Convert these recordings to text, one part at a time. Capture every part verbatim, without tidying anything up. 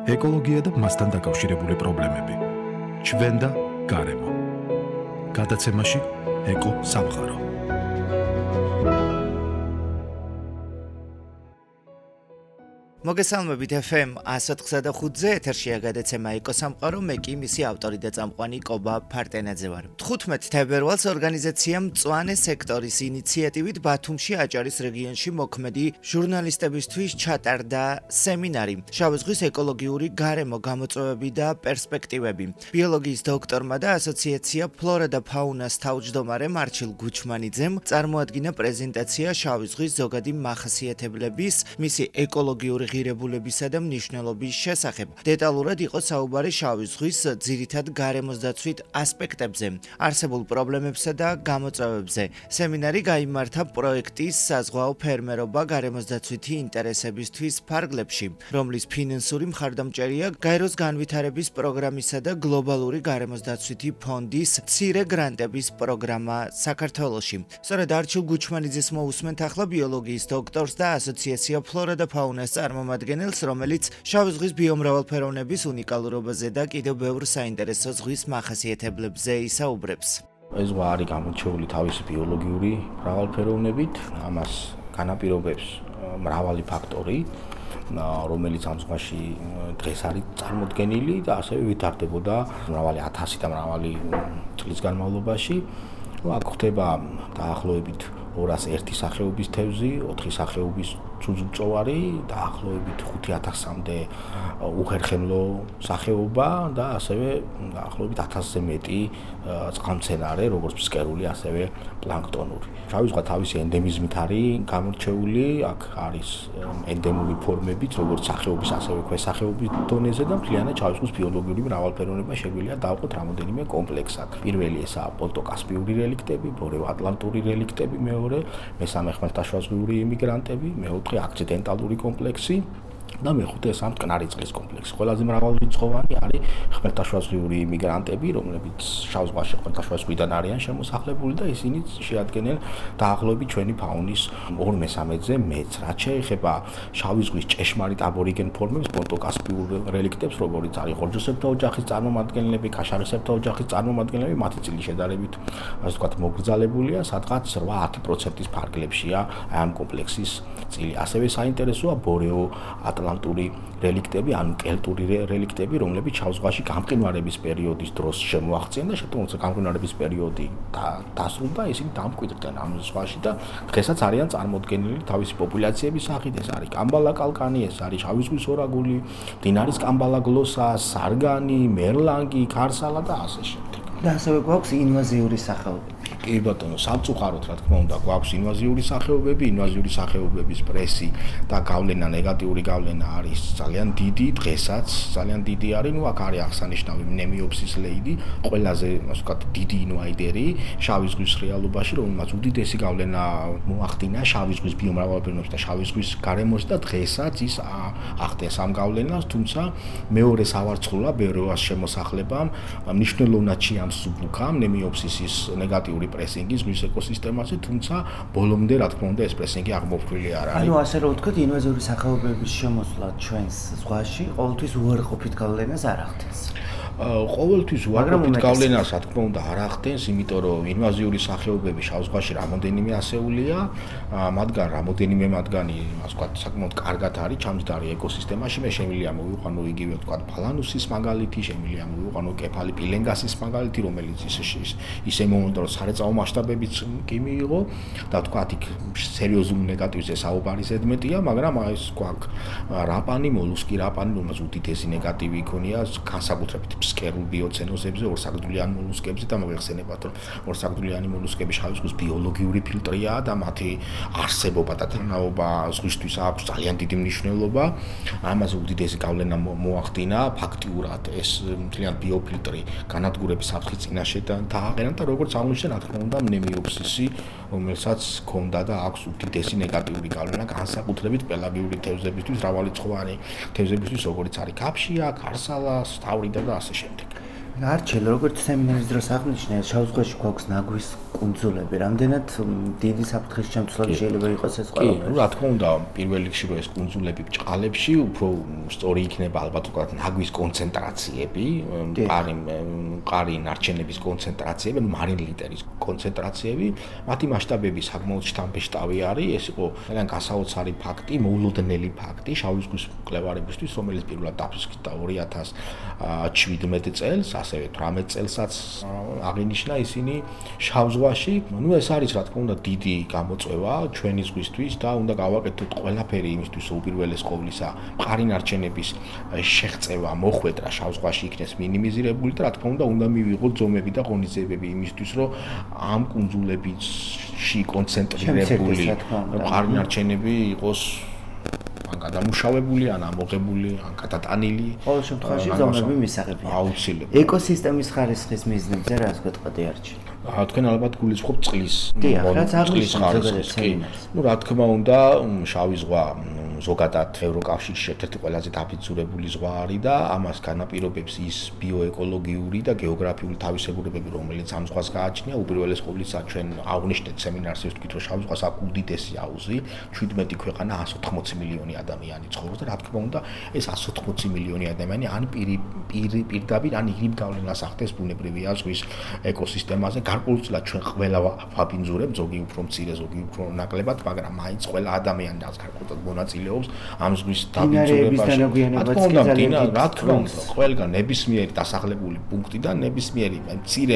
ეკოლოგია და მასთან დაკავშირებული პრობლემები. ჩვენ და გარემო. გადაცემაში ეკო სამყარო. მოგესალმებით ეფ ემ one oh eight და ხუთზე ეთერშია გადაცემა ეკო სამყარო, მე კი მისი ავტორი და წამყვანი კობა ფარტენაძე ვარ. თხუთმეტ თებერვალს ორგანიზაცია მწვანე სექტორის ინიციატივით ბათუმში აჭარის რეგიონში მოქმედი ჟურნალისტებისთვის ჩატარდა სემინარი შავი ზღვის ეკოლოგიური გარემო გამოწვევები და პერსპექტივები. ბიოლოგიის დოქტორმა და ასოციაცია ფლორა და ფაუნას თავმჯდომარე მარჩილ გუჩმანიძემ წარმოადგინა პრეზენტაცია შავი ზღვის ზოგადი მახასიათებლების, მისი ეკოლოგიური ღირებულებისა და მნიშვნელობის შესახებ. დეტალურად იყო საუბარი შავი ზღვის ძირითად გარემოს დაცვით ასპექტებზე, არსებულ პრობლემებსა და გამოწვევებზე. სემინარი გაიმართა პროექტის საზღვაო ფერმერობა გარემოს დაცვითი ინტერესებისთვის ფარგლებში, რომლის ფინანსური მხარდამჭერია გაეროს განვითარების პროგრამისა და გლობალური გარემოს დაცვითი ფონდის მცირე გრანტების პროგრამა საქართველოში. სწორედ არჩილ გუჩმანიძეს მოусმენთ ახლა ბიოლოგიის დოქტორს და ასოციაცია ფლორა და ფაუნას წარმომადგენელს, რომელიც შავი ზღვის ბიომრავალფეროვნების უნიკალურობაზე და კიდევ ბევრ საინტერესო ზღვის მახასიათებლებზე ისაუბრებს. ეს ზღვა არის გამოჩეული თავისი ბიოლოგიური მრავალფეროვნებით, ამას განაპირობებს მრავალი ფაქტორი, რომელიც ამ ზღვაში დღეს არის წარმოდგენილი და ასევე ვითარდებოდა მრავალი ათასი და მრავალი წლის განმავლობაში. აქ ხდება დაახლოებით ორას ერთი სახეობის თევზი, ოთხი სახეობის ძუძუმწოვარი, დაახლოებით ხუთი ათასამდე უხერხემლო სახეობა და ასევე დაახლოებით ათასზე მეტი წყალმცენარე, როგორც ფსკერული, ასევე პლანქტონური. შავი ზღვა თავისი ენდემიზმით არის გამორჩეული, აქ არის ენდემური ფორმებით, როგორც სახეობის, ასევე ქვესახეობის დონეზე და მთლიანად შავი ზღვის ბიოლოგიური მრავალფეროვნება შეგვიძლია დავყოთ რამოდენიმე კომპლექსად. პირველი ესაა პონტოკასპიური რელიქტები, ბორეო-ატლანტური რელიქტები, მეორე, მესამე ხმელთაშუაზღვიური იმიგრანტები, მეოთხე აქციდენტალური კომპლექსი და მეხუთე ესაა მტკნარი წყლის კომპლექსი. ყველაზე მრავალრიცხოვანი არის ხმელთაშუაზღვიური იმიგრანტები, რომლებიც შავ ზღვაში ხმელთაშუა ზღვიდან არიან შემოსახლებული და ისინი შეადგენენ დაახლოებით ჩვენი ფაუნის ორ მესამედზე მეტს. რაც შეეხება შავი ზღვის ჭეშმარიტ აბორიგენ ფორმებს, პონტოკასპიურ რელიქტებს, როგორიც არის ხორჯოსებთა ოჯახის წარმომადგენლები, კაშარისებთა ოჯახის წარმომადგენლები, მათი წილი შედარებით, ასე ვთქვათ, მოგრძალებულია, სადღაც რვა ათი პროცენტის ფარგლებშია ამ კომპლექსის წილი. ასევე საინტერესოა ბორეო ატლანტური რელიქტები, ანუ კელტური რელიქტები, რომლებიც შავ ზღვაში გამყინვარების პერიოდის დროს შემოაღწიენ და შეტყობინებულზე გამყინვარების პერიოდი დასრულდა, ისინი დამკვიდრდნენ ამ ზღვაში და დღესაც არიან წარმოდგენილი თავისი პოპულაციების სახით. ეს არის კამბალა კალკანი, ეს არის შავი ზღვის ორაგული, მდინარის კამბალა გლოსა, სარგანი, მერლანგი, ქარსალა და ასე შემდეგ. და ასევე გვაქვს ინვაზიური სახეობები. კი ბატონო, სამწუხაროდ რა თქმა უნდა, გვაქვს ინვაზიური სახეობები, ინვაზიური სახეობების პრესი და გავლენა, ნეგატიური გავლენა არის ძალიან დიდი, დღესაც ძალიან დიდი არის. ნუ აქ არის აღსანიშნავი ნემიოფსის ლეიდი, ყველაზე, ასე ვთქვათ, დიდი ინვაიდერი შავი ზღვის რეალობაში, რომელმაც უდიდესი გავლენა მოახდინა შავი ზღვის ბიომრავალფეროვნებას და შავი ზღვის გარემოს და დღესაც ის ახდენს ამ გავლენას, თუმცა მეორე სავარცხლურა ბეროას შემოსახლებამ, მნიშვნელოვნად შეამს სუბუქამ ნემიოფსისის ნეგატიური პრესინგი ზღვის ეკოსისტემაზე, თუმცა ბოლომდე რა თქმა უნდა ეს პრესინგი აღმოფხვრილი არ არის. ანუ ასე რომ ვთქვათ, ინვაზიური სახეობების შემოსვლა ჩვენს ზღვაში ყოველთვის უარყოფით გავლენას არ ახდენს. ყოველთვის უარყოფით გავლენას რა თქმა უნდა არ ახდენს, იმიტომ რომ ინვაზიური სახეობები შავ ზღვაში რამოდენიმე ასეულია, მათგან რამოდენიმე მათგანი, ასე ვთქვათ, საკმაოდ კარგად არის ჩამჯდარი ეკოსისტემაში. მე შემიძლია მოვიყვანო იგივე ვთქვათ ფალანუსის მაგალითი, შემიძლია მოვიყვანო კეფალი პილენგასის მაგალითი, რომელიც ისე ისე მომენტ რომ სარეწაო მასშტაბებიც კი მიიღო და ვთქვათ იქ სერიოზული ნეგატივზე საუბარი ზედმეტია, მაგრამ ეს გვაქვს რაპანი, მოლუსკი რაპანი, რომელსაც უდიდესი ნეგატივი იქონია განსაკუთრებით ფსკერულ ბიოცენოზებზე, ორსაგდულიან მოლუსკებზე და მოიხსენებათ, რომ ორსაგდულიანი მოლუსკები შავი ზღვის ბიოლოგიური ფილტრია და მათი არსებობა და თანაობა ზღვისთვის აქვს ძალიან დიდი მნიშვნელობა. ამაზე უდიდესი გავლენა მოახდინა, ფაქტიურად ეს მთლიან ბიოფილტრი განადგურების საფრთხის წინაშე დააყენა და როგორც აღმოჩნდა, რა თქმა უნდა, ნემიოფსისი, რომელსაც ჰქონდა და აქვს უდიდესი ნეგატიური გავლენა განსაკუთრებით პელაგიური თევზებისთვის, მრავალრიცხოვანი თევზებისთვის, როგორც არის კაფშია, ქარსალა, სტავრიდა და ასე შემდეგ. არჩილ, როგორც სემინარის დროს აღნიშნე, შავ-ზღვაში გვაქვს ნაგვის კუნძულები, რამდენად დიდი საფრთხის შემცვლელი შეიძლება იყოს ეს ყველაფერი? კი, რა თქმა უნდა, პირველ რიგში რო ეს კუნძულები ბჭყალებში, უფრო სწორი იქნება ალბათ ვთქვათ ნაგვის კონცენტრაციები, მყარი მყარი ნარჩენების კონცენტრაციები, მარინ ლიტერის კონცენტრაციები, მათი მასშტაბები საკმაოდ შთამბეჭდავი არის, ეს იყო ძალიან გასაოცარი ფაქტი, მოულოდნელი ფაქტი შავი ზღვის მკვლევარებისთვის, რომელიც პირველად დაფიქსირდა ორი ათას შვიდმეტ წელს, ასევე თვრამეტ წელსაც აღინიშნა ისინი შავ ზღვაში. ნუ ეს არის რა თქმა უნდა დიდი გამოწვევა ჩვენი ზღვისთვის და უნდა გავაკეთოთ ყველაფერი იმისთვის, რომ უპირველეს ყოვლისა მყარი ნარჩენების შეღწევა, მოხვედრა შავ ზღვაში იქნეს მინიმიზირებული და რა თქმა უნდა უნდა მივიღოთ ზომები და ღონისძიებები იმისთვის, რომ ამ კუნძულებში კონცენტრირებული მყარი ნარჩენები იყოს ან გადამუშავებული, ან ამოღებული, ან გადატანილი. ყოველ შემთხვევაში ზომები მისაღებია. აუცილებლად. ეკოსისტემის ხარისხის მიზნებზე რას გეტყოდი არჩი? თქვენ ალბათ გულისხმობთ წყლის წყლის ხარისხს. ნუ რა თქმა უნდა, შავი ზღვა ზოგადად ევროკავშირში ერთ-ერთი ყველაზე დაფიქსირებული ზღვა არის და ამას განაპირობებს ის ბიოეკოლოგიური და გეოგრაფიული თავისებურებები, რომელიც ამ ზღვას გააჩნია. უპირველეს ყოვლისა ჩვენ აღვნიშნეთ სემინარში ვთქვით, რომ შავი ზღვას აქვს უდიდესი აუზი, შვიდმეტი ქვეყანა εκατს ოცდაოთხი მილიონი ადამიანი ცხოვრობს და რა თქმა უნდა, ეს εκατს ოცდაოთხი მილიონი ადამიანი ან პირი პირდაპირ ან იგივე გავლენას ახდენს ბუნებრივია ზღვის ეკოსისტემაზე. გარკვეულწილად ჩვენ ყველა ვაბინძურებთ, ზოგი უფრო მცირე, ზოგი უფრო ნაკლებად, მაგრამ მაინც ყველა ადამიანი რაც გარკვეულად მონაწილეობს ამ ზღვის დაბინძურებაში. რა თქმა უნდა, ყველგან ნებისმიერი დასახლებული პუნქტი და ნებისმიერი მცირე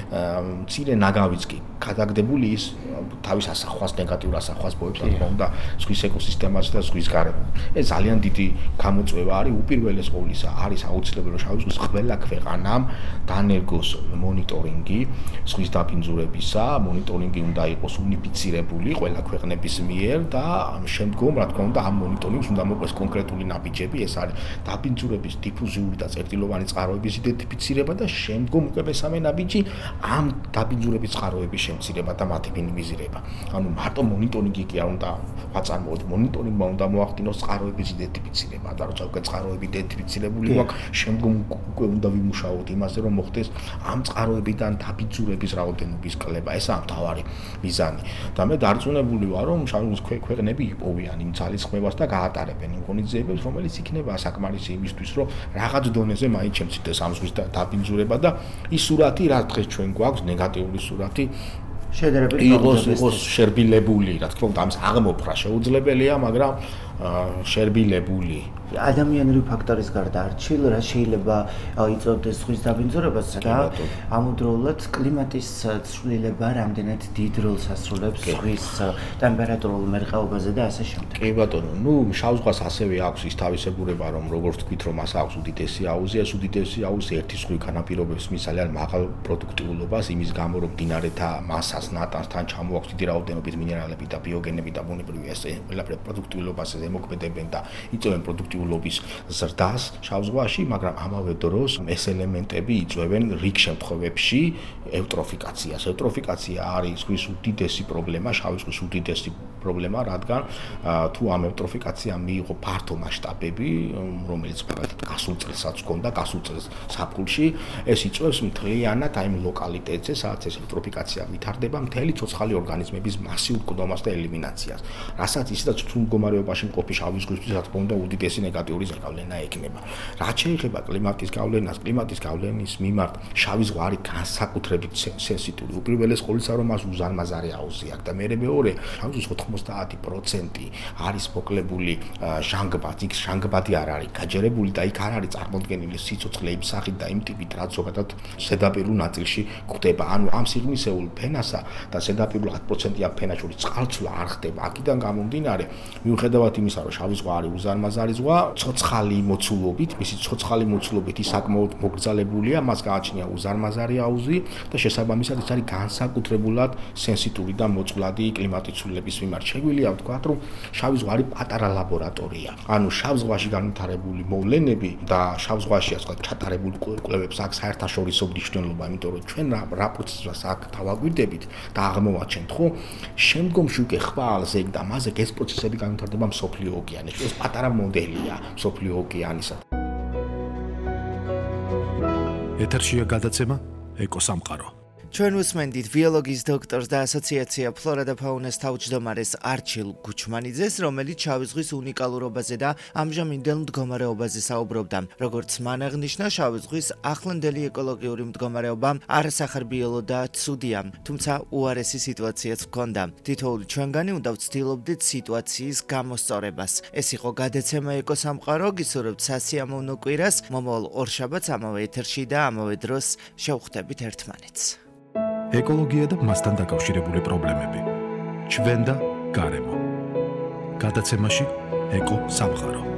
მცირე ნაგავიც კი გადაგდებული ის თავის ასახვას, ნეგატიურ ასახვას ბოებს, რა თქმა უნდა, ზღვის ეკოსისტემაზე და ზღვის გარემოში. ეს ძალიან დიდი გამოწვევა არის, უპირველეს ყოვლისა არის აუცილებელი, რომ შავი ზღვის ყველა ქვეყანამ დაანერგოს მონიტორინგი ზღვის დაბინძურებისა, მონიტორინგი უნდა იყოს უნიფიცირებული ყველა ქვეყნების მიერ და შემდგომ, რა თქმა უნდა, ამ მონიტორინგს უნდა მოყვეს კონკრეტული ნაბიჯები, ეს არის დაბინძურების დიფუზიური და წერტილოვანი წყაროების იდენტიფიცირება და შემდგომ უკვე მესამე ნაბიჯი ამ დაბინძურების წყაროების შემცირება და მათი მინიმიზირება. ანუ მარტო მონიტორინგი კი არ უნდა ვაწარმოოთ, მონიტორინგმა უნდა მოახდინოს წყაროების იდენტიფიცირება და როცა უკვე წყაროები იდენტიფიცირებული გვაქვს, შემდგომ უკვე უნდა ვიმუშაოთ იმაზე, რომ მოხდეს ამ წყაროებიდან დაბინძურების რაოდენობის კლება. ესაა მთავარი მიზანი. და მე დარწმუნებული ვარ, რომ შავი ზღვის ქვეყნები იპოვიან იმ ძალისხმევას და გაატარებენ იმ ღონისძიებებს, რომელიც იქნება საკმარისი იმისთვის, რომ რაღაც დონეზე მაინც შემცირდეს ამ ზღვის დაბინძურება და ის სურათი, რაც დღეს ჩვენ გვაქვს, ნეგატიური სურათი შედარებით იყოს შერბილებული, რა თქმა უნდა, ამის აღმოფხვრა შეუძლებელია, მაგრამ შერბილებული ადამიანური ფაქტორის გარდა არჩილ რა შეიძლება იწვევდეს ზღვის დაბინძურებას და ამავდროულად კლიმატის ცვლილება რამდენად დიდ როლს ასრულებს ზღვის ტემპერატურულ მერყეობაზე და ასე შემდეგ. კი ბატონო, ნუ შავ ზღვას ასევე აქვს ის თავისებურება, რომ როგორც თქვით, რომ მას აქვს უდიდესი აუზი, ეს უდიდესი აუზი ერთი ზღვი განაპირობებს მის ძალიან მაღალ პროდუქტიულობას, იმის გამო, რომ მდინარეთა მასას, ნატანსთან ჩამოაქვს დიდი რაოდენობით მინერალები და ბიოგენები და ბუნებრივი ეს ყველაფერი პროდუქტიულობას ემოქმედებენ და იწვევენ პროდუქტიულობის ზრდას შავ ზღვაში, მაგრამ ამავე დროს ეს ელემენტები იწვევენ რიგ შემთხვევებში ევტროფიკაციას. ევტროფიკაცია არის ზღვის უდიდესი პრობლემა, შავი ზღვის უდიდესი პრობლემა, რადგან თუ ამ ევტროფიკაციამ მიიღო ფართო მასშტაბები, რომელიც ფაქტობრივად გასულ წელსაც ჰქონდა, გასულ წელს საფულში, ეს იწვევს მთლიანად აი ლოკალიტეტზე, სადაც ეს ევტროფიკაცია ვითარდება, მთელი ცოცხალი ორგანიზმების მასიურ მკვლევას და ელიმინაციას. რასაც ისედაც თუ მდგომარეობაში მყოფი შავი ზღვისთვის, რა თქმა უნდა, უდიდესი ნეგატიური ზრგავლენა ექნება. რაც შეეხება კლიმატის გავლენას, კლიმატის გავლენის მიმართ შავი ზღვა არის განსაკუთრებით სენსიტიური. უპირველეს ყოვლისა, რომ მას უზარმაზარი აუზი აქვს და მერე მეორე, შავი ზღვის ოცდაათი პროცენტი არის მოკლებული ჟანგბად, იქ ჟანგბადი არ არის გაჯერებული და იქ არ არის წარმოდგენილი სიცოცხლე იმ სახით და იმ ტიპით, რაც ზოგადად ზედაპირულ ნაწილში გვხვდება. ანუ ამ სიღრმისეულ ფენასა და ზედაპირულ ათ პროცენტიან ფენას შორის წყალცვლა არ ხდება. აქედან გამომდინარე, მიუხედავად იმისა, რომ შავი ზღვა არის უზარმაზარი ზღვა, ცოცხალი მოცულობით, მისი ცოცხალი მოცულობით ის საკმაოდ მოგრძალებულია, მას გააჩნია უზარმაზარი აუზი და შესაბამისად ის არის განსაკუთრებულად სენსიტური და მოწყვლადი კლიმატის ცვლილების მიმართ. შეგვიძლია ვთქვათ, რომ შავი ზღვა არის პატარა ლაბორატორია. ანუ შავ ზღვაში განვითარებული მოვლენები და შავ ზღვაში ასე ვთქვათ, ჩატარებულ კვლევებს აქვს საერთაშორისო მნიშვნელობა, იმიტომ რომ ჩვენ რა პროცესს აქ დავაგვირდებით და აღმოვაჩენთ, ხო? შემდგომში უკვე ხვალ ზეგ და მაზეგ ეს პროცესები განვითარდება მსოფლიო ოკეანეში. ეს პატარა მოდელია მსოფლიო ოკეანისა. ეთერშია გადაცემა ეკოსამყარო. ჩვენ უსმენდით ბიოლოგიის დოქტორს და ასოციაცია ფლორა და ფაუნას თავმჯდომარეს არჩილ გუჩმანიძეს, რომელიც შავი ზღვის უნიკალურობაზე და ამჟამინდელ მდგომარეობაზე საუბრობდა. როგორც მან აღნიშნა, შავი ზღვის ახლანდელი ეკოლოგიური მდგომარეობა არასახარბიელო და ცუდია, თუმცა უარესი სიტუაციაც ჰქონდა. თითოეული ჩვენგანი უნდა ვცდილობდეთ სიტუაციის გამოსწორებას. ეს იყო გადაცემა ეკოსამყარო, გისურვებთ სასიამოვნო კვირას, მომავალ ორშაბათს ამავე ეთერში და ამავე დროს შევხვდებით ერთმანეთს. ეკოლოგია და მასთან დაკავშირებული პრობლემები. ჩვენ და გარემო. გადაცემაში ეკო სამყარო.